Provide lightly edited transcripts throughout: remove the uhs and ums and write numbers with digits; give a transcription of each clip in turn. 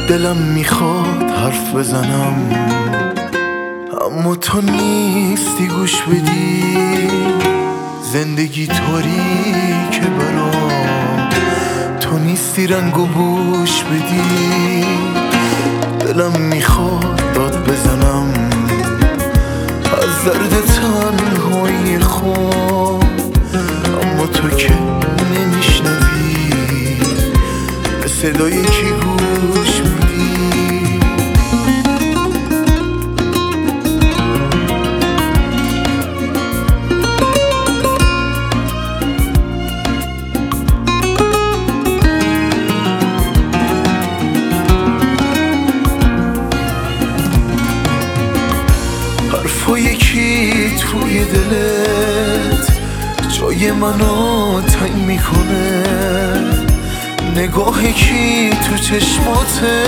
دلم میخواد حرف بزنم اما تو نیستی گوش بدی. زندگی طوری که برام تو نیستی رنگ و بوش بدی. دلم میخواد داد بزنم از درد تنهایی خود، اما تو که نمیشنوی به صدای کی گوش میدی. حرفای کی توی دلت جای منو تنگ میکنه؟ نگاه کی تو چشماته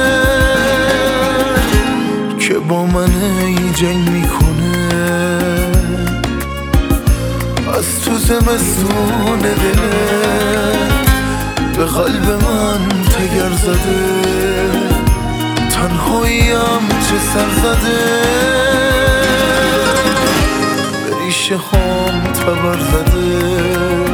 که با من جنگ میکنه؟ از تو زمستون دلت به قلب من تگر زده، تنهاییم چه سر زده، به ریشه هام تبر زده.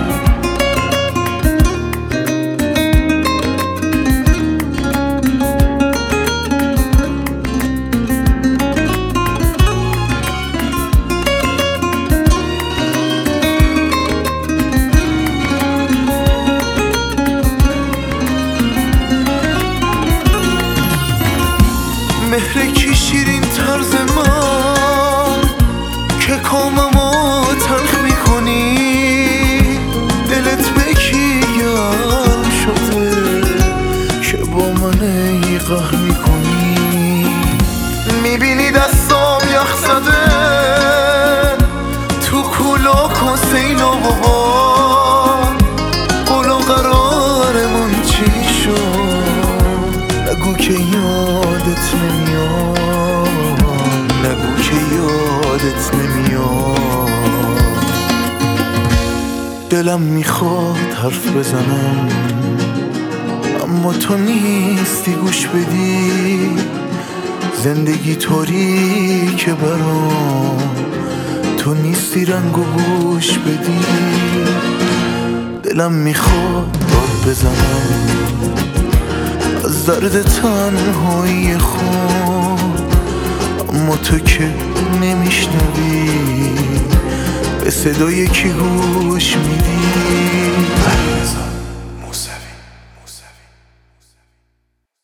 مهر کی شیرین طرز من که کاممو تلخ میکنی؟ دلت به کی گرم شده که با من ای قهر میکنی؟ میبینی دستام یخ زده تو کولاک و سیلاب و باد، قول و قرارمون چی شد؟ نگو که یادت نمیاد، نگو که یادت نمیاد. دلم میخواد حرف بزنم اما تو نیستی گوش بدی. زندگی طوری که برام تو نیستی رنگ و بوش بدی. دلم میخواد داد بزنم از درد تنهایی خود، اما تو که نمیشنوی به صدای کی گوش میدی.